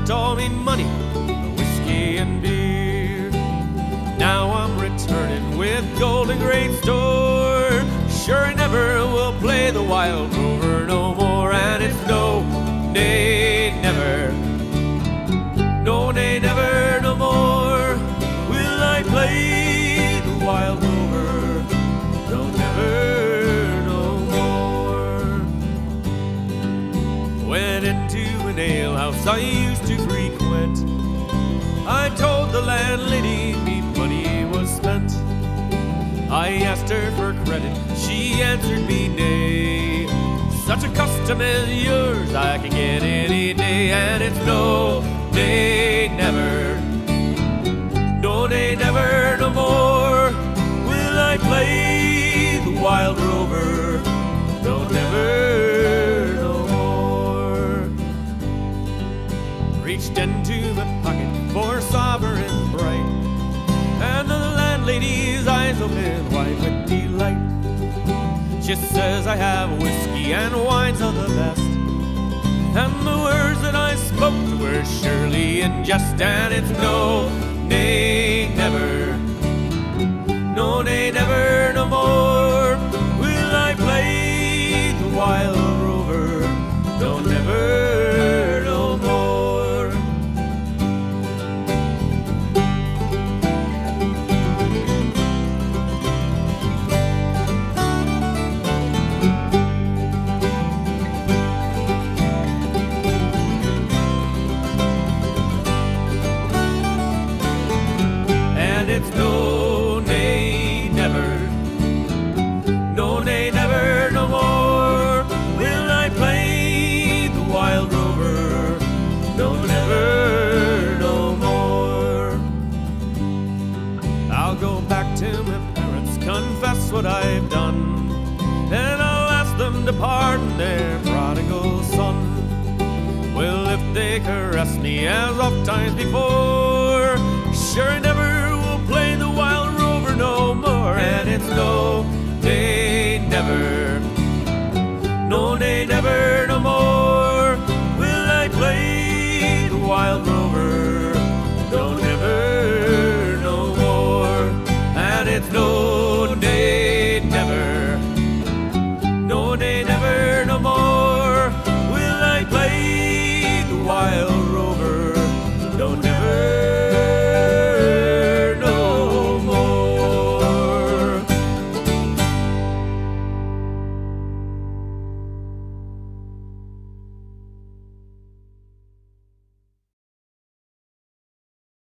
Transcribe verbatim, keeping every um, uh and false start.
spent all me money, whiskey and beer. Now I'm returning with Golden Great Store. Sure I never will play the Wild Rover no more, and it's no, nay, never, no, nay, never, no more will I play the Wild Rover, no, never, no more. Went into an alehouse I used to frequent. I told the landlady me money was spent. I asked her for credit, she answered me nay. Such a custom as yours I can get any day, and it's no, nay, never, no, nay, never, no more will I play the Wild Rover, no, never, no more. Reached into my pocket for sovereigns bright, and the landlady's eyes opened wide with delight. She says I have whiskey and wines of the best, and the words that I spoke to her surely in jest, and it's no, nay, never, no, nay, never, no more will I play the Wild Rover, no, never, no more. It's no, nay, never, no, nay, never, no more will I play the Wild Rover, no, never, no more. I'll go back to my parents, confess what I've done, and I'll ask them to pardon their prodigal son. Well, if they caress me as oft times before, sure I never play the Wild Rover no more, and it's no, nay, never, no, nay, never, no more will I play the Wild Rover.